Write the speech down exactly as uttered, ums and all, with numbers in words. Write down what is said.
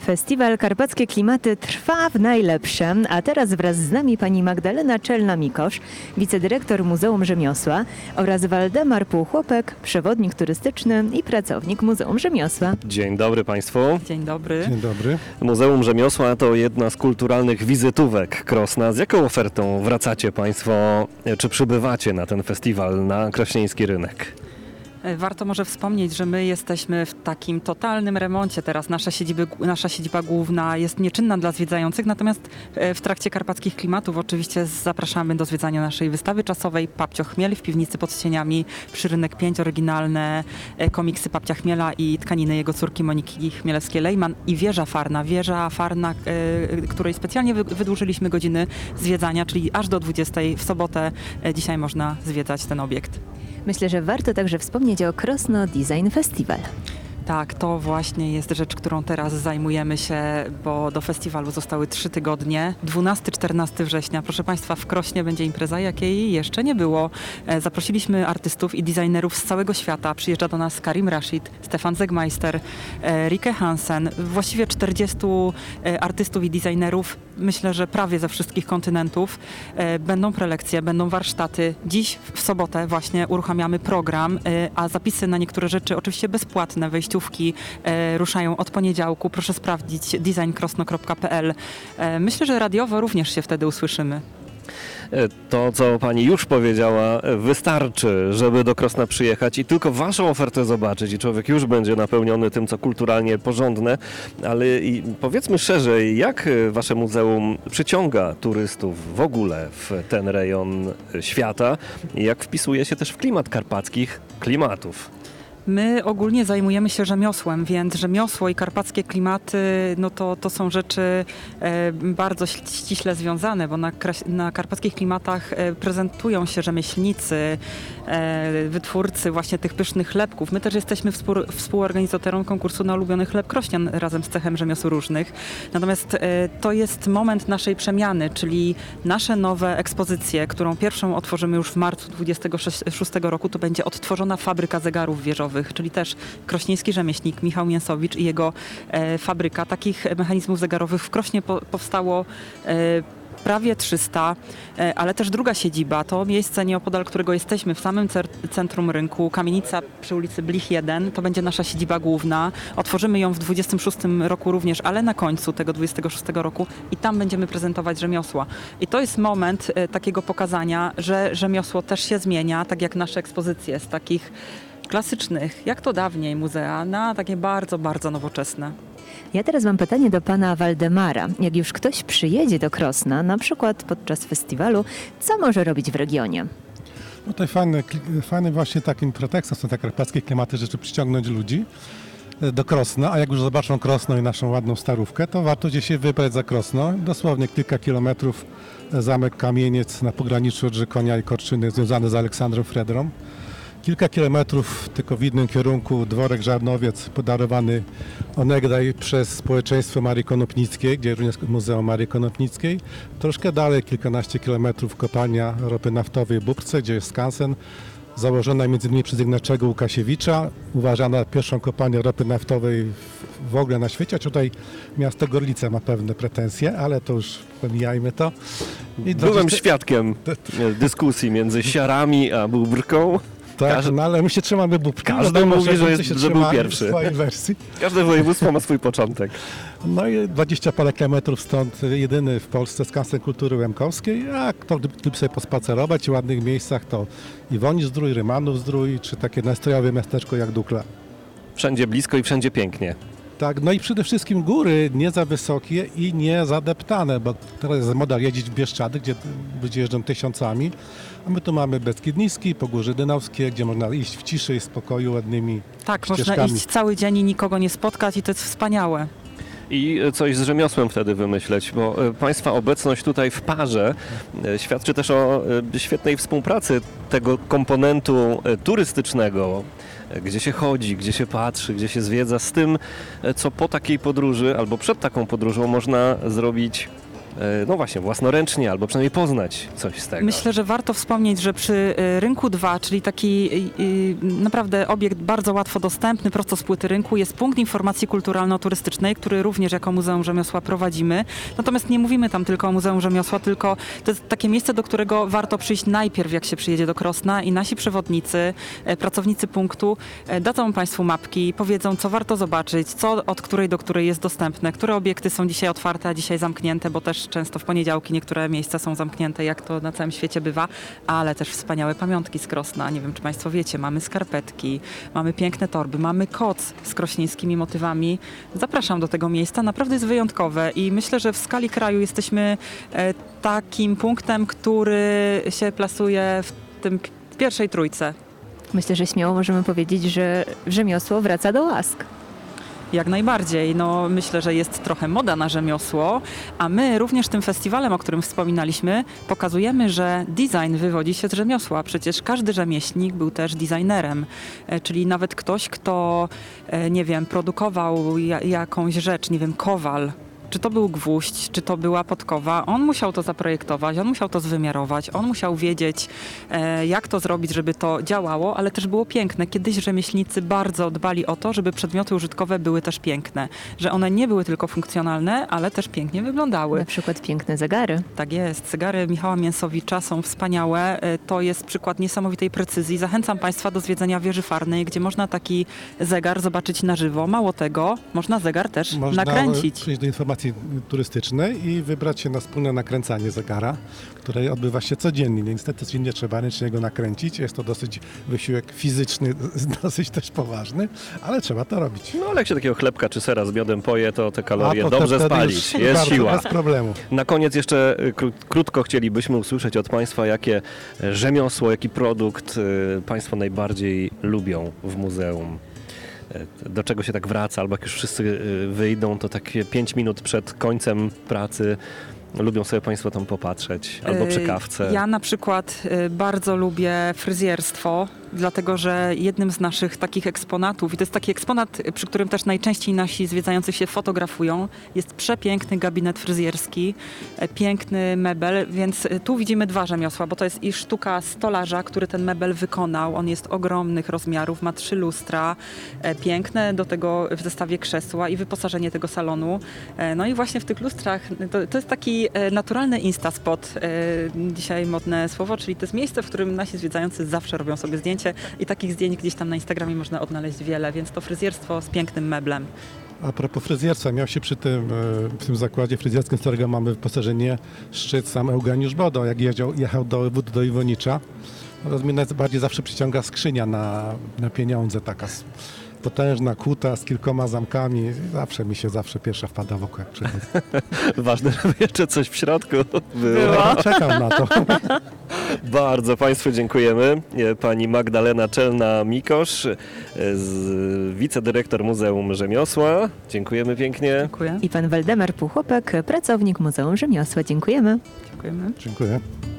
Festiwal Karpackie Klimaty trwa w najlepsze, a teraz wraz z nami pani Magdalena Czelna-Mikosz, wicedyrektor Muzeum Rzemiosła oraz Waldemar Półchłopek, przewodnik turystyczny i pracownik Muzeum Rzemiosła. Dzień dobry Państwu. Dzień dobry. Dzień dobry. Muzeum Rzemiosła to jedna z kulturalnych wizytówek Krosna. Z jaką ofertą wracacie Państwo, czy przybywacie na ten festiwal, na krośnieński rynek? Warto może wspomnieć, że my jesteśmy w takim totalnym remoncie teraz. Nasza, siedziby, nasza siedziba główna jest nieczynna dla zwiedzających, natomiast w trakcie Karpackich Klimatów oczywiście zapraszamy do zwiedzania naszej wystawy czasowej Papcio Chmiel w piwnicy pod cieniami przy Rynek pięć, oryginalne komiksy Papcia Chmiela i tkaniny jego córki Moniki Chmielewskiej-Lejman i wieża farna. Wieża farna, której specjalnie wydłużyliśmy godziny zwiedzania, czyli aż do dwudziestej w sobotę dzisiaj można zwiedzać ten obiekt. Myślę, że warto także wspomnieć o Krosno Design Festival. Tak, to właśnie jest rzecz, którą teraz zajmujemy się, bo do festiwalu zostały trzy tygodnie. dwunastego czternastego września, proszę Państwa, w Krośnie będzie impreza, jakiej jeszcze nie było. Zaprosiliśmy artystów i designerów z całego świata. Przyjeżdża do nas Karim Rashid, Stefan Zegmeister, Rike Hansen, właściwie czterdziestu artystów i designerów, myślę, że prawie ze wszystkich kontynentów. Będą prelekcje, będą warsztaty. Dziś w sobotę właśnie uruchamiamy program, a zapisy na niektóre rzeczy oczywiście bezpłatne, wejściówki e, ruszają od poniedziałku. Proszę sprawdzić design krosno kropka p l. E, myślę, że radiowo również się wtedy usłyszymy. To, co Pani już powiedziała, wystarczy, żeby do Krosna przyjechać i tylko Waszą ofertę zobaczyć i człowiek już będzie napełniony tym, co kulturalnie porządne, ale i powiedzmy szerzej, jak Wasze muzeum przyciąga turystów w ogóle w ten rejon świata i jak wpisuje się też w klimat karpackich klimatów? My ogólnie zajmujemy się rzemiosłem, więc rzemiosło i karpackie klimaty no to, to są rzeczy e, bardzo ściśle związane, bo na, na karpackich klimatach e, prezentują się rzemieślnicy, e, wytwórcy właśnie tych pysznych chlebków. My też jesteśmy współ, współorganizatorem konkursu na ulubiony chleb krośnian razem z Cechem Rzemiosł Różnych. Natomiast e, to jest moment naszej przemiany, czyli nasze nowe ekspozycje, którą pierwszą otworzymy już w marcu dwudziestego szóstego roku, to będzie odtworzona fabryka zegarów wieżowych, czyli też krośnieński rzemieślnik Michał Mięsowicz i jego e, fabryka. Takich mechanizmów zegarowych w Krośnie po, powstało e, prawie trzysta, e, ale też druga siedziba, to miejsce nieopodal którego jesteśmy, w samym cer- centrum rynku, kamienica przy ulicy Blich jeden, to będzie nasza siedziba główna. Otworzymy ją w dwudziestym szóstym roku również, ale na końcu tego dwudziestego szóstego roku i tam będziemy prezentować rzemiosła. I to jest moment e, takiego pokazania, że rzemiosło też się zmienia, tak jak nasze ekspozycje z takich klasycznych, jak to dawniej muzea, na takie bardzo, bardzo nowoczesne. Ja teraz mam pytanie do pana Waldemara. Jak już ktoś przyjedzie do Krosna, na przykład podczas festiwalu, co może robić w regionie? No tutaj fajny, fajny właśnie takim pretekstem są te karpackie klimaty, żeby przyciągnąć ludzi do Krosna, a jak już zobaczą Krosno i naszą ładną starówkę, to warto gdzieś się wybrać za Krosno. Dosłownie kilka kilometrów zamek Kamieniec na pograniczu Odrzykonia i Korczyny związany z Aleksandrą Fredrą. Kilka kilometrów tylko w innym kierunku dworek Żarnowiec podarowany onegdaj przez społeczeństwo Marii Konopnickiej, gdzie również Muzeum Marii Konopnickiej. Troszkę dalej, kilkanaście kilometrów, kopalnia ropy naftowej w Bóbrce, gdzie jest skansen, założona m.in. przez Ignacego Łukasiewicza, uważana pierwszą kopalnią ropy naftowej w ogóle na świecie. Tutaj miasto Gorlice ma pewne pretensje, ale to już pomijajmy to. I Byłem dwadzieścia... świadkiem dyskusji między Siarami a Bóbrką. Tak, Każdy, no ale my się trzymamy Bóbrki. Każdy mówi, że, jest, że był pierwszy. Wersji. Każde województwo ma swój początek. No i dwadzieścia parę kilometrów stąd jedyny w Polsce skansen kultury łemkowskiej, a kto gdyby sobie pospacerować w ładnych miejscach, to Iwonizdrój, Rymanów-Zdrój, czy takie nastrojowe miasteczko jak Dukla. Wszędzie blisko i wszędzie pięknie. Tak, no i przede wszystkim góry nie za wysokie i nie zadeptane, bo teraz jest moda jeździć w Bieszczady, gdzie ludzie jeżdżą tysiącami, a my tu mamy Beskid Niski, Pogórze Dynowskie, gdzie można iść w ciszy i spokoju ładnymi Tak, ścieżkami. można iść cały dzień i nikogo nie spotkać i to jest wspaniałe. I coś z rzemiosłem wtedy wymyśleć, bo Państwa obecność tutaj w parze świadczy też o świetnej współpracy tego komponentu turystycznego, gdzie się chodzi, gdzie się patrzy, gdzie się zwiedza, z tym, co po takiej podróży albo przed taką podróżą można zrobić e, no właśnie, własnoręcznie albo przynajmniej poznać coś z tego. Myślę, że warto wspomnieć, że przy y, Rynku dwa, czyli taki y, y, naprawdę obiekt bardzo łatwo dostępny, prosto z płyty rynku, jest punkt informacji kulturalno-turystycznej, który również jako Muzeum Rzemiosła prowadzimy. Natomiast nie mówimy tam tylko o Muzeum Rzemiosła, tylko to jest takie miejsce, do którego warto przyjść najpierw, jak się przyjedzie do Krosna i nasi przewodnicy, e, pracownicy punktu e, dadzą Państwu mapki, powiedzą, co warto zobaczyć, co od której do której jest dostępne, które obiekty są dzisiaj otwarte, a dzisiaj zamknięte, bo też często w poniedziałki niektóre miejsca są zamknięte, jak to na całym świecie bywa, ale też wspaniałe pamiątki z Krosna. Nie wiem, czy Państwo wiecie, mamy skarpetki, mamy piękne torby, mamy koc z krośnieńskimi motywami. Zapraszam do tego miejsca, naprawdę jest wyjątkowe i myślę, że w skali kraju jesteśmy e, takim punktem, który się plasuje w tym w pierwszej trójce. Myślę, że śmiało możemy powiedzieć, że rzemiosło wraca do łask. Jak najbardziej. No, myślę, że jest trochę moda na rzemiosło, a my również tym festiwalem, o którym wspominaliśmy, pokazujemy, że design wywodzi się z rzemiosła. Przecież każdy rzemieślnik był też designerem, e, czyli nawet ktoś, kto, e, nie wiem, produkował ja, jakąś rzecz, nie wiem, kowal. Czy to był gwóźdź, czy to była podkowa, on musiał to zaprojektować, on musiał to zwymiarować, on musiał wiedzieć, e, jak to zrobić, żeby to działało, ale też było piękne. Kiedyś rzemieślnicy bardzo dbali o to, żeby przedmioty użytkowe były też piękne, że one nie były tylko funkcjonalne, ale też pięknie wyglądały. Na przykład piękne zegary. Tak jest. Cygary Michała Mięsowicza są wspaniałe. E, To jest przykład niesamowitej precyzji. Zachęcam Państwa do zwiedzenia wieży Farnej, gdzie można taki zegar zobaczyć na żywo. Mało tego, można zegar też Można nakręcić. przyjść do informacji turystycznej i wybrać się na wspólne nakręcanie zegara, które odbywa się codziennie. Niestety nie trzeba ręcznie go nakręcić. Jest to dosyć wysiłek fizyczny, dosyć też poważny, ale trzeba to robić. No ale jak się takiego chlebka czy sera z miodem poje, to te kalorie potem dobrze wtedy spalić. już Jest bardzo siła. Bez problemu. Na koniec jeszcze y, kró- krótko chcielibyśmy usłyszeć od Państwa, jakie rzemiosło, jaki produkt y, Państwo najbardziej lubią w muzeum. Y, Do czego się tak wraca, albo jak już wszyscy y, wyjdą, to takie pięć minut przed końcem pracy lubią sobie Państwo tam popatrzeć, albo przy Yy, kawce. Ja na przykład y, bardzo lubię fryzjerstwo, dlatego że jednym z naszych takich eksponatów, i to jest taki eksponat, przy którym też najczęściej nasi zwiedzający się fotografują, jest przepiękny gabinet fryzjerski, e, piękny mebel, więc y, tu widzimy dwa rzemiosła, bo to jest i sztuka stolarza, który ten mebel wykonał. On jest ogromnych rozmiarów, ma trzy lustra, e, piękne do tego w zestawie krzesła i wyposażenie tego salonu. E, no i właśnie w tych lustrach, to, to jest taki e, naturalny instaspot, e, dzisiaj modne słowo, czyli to jest miejsce, w którym nasi zwiedzający zawsze robią sobie zdjęcie i takich zdjęć gdzieś tam na Instagramie można odnaleźć wiele, więc to fryzjerstwo z pięknym meblem. A propos fryzjerstwa, miał się przy tym, e, w tym zakładzie fryzjerskim, z którego mamy wyposażenie, szczyt sam Eugeniusz Bodo, jak jeździł, jechał do, do Iwonicza. Natomiast mnie najbardziej zawsze przyciąga skrzynia na, na pieniądze, taka s- potężna, kuta z kilkoma zamkami. Zawsze mi się zawsze pierwsza wpada w oko, jak przychodzę. Ważne, żeby jeszcze coś w środku było. Ja czekam na to. Bardzo Państwu dziękujemy. E, Pani Magdalena Czelna-Mikosz, e, z, wicedyrektor Muzeum Rzemiosła. Dziękujemy pięknie. Dziękuję. I pan Waldemar Półchłopek, pracownik Muzeum Rzemiosła. Dziękujemy. Dziękujemy. Dziękuję.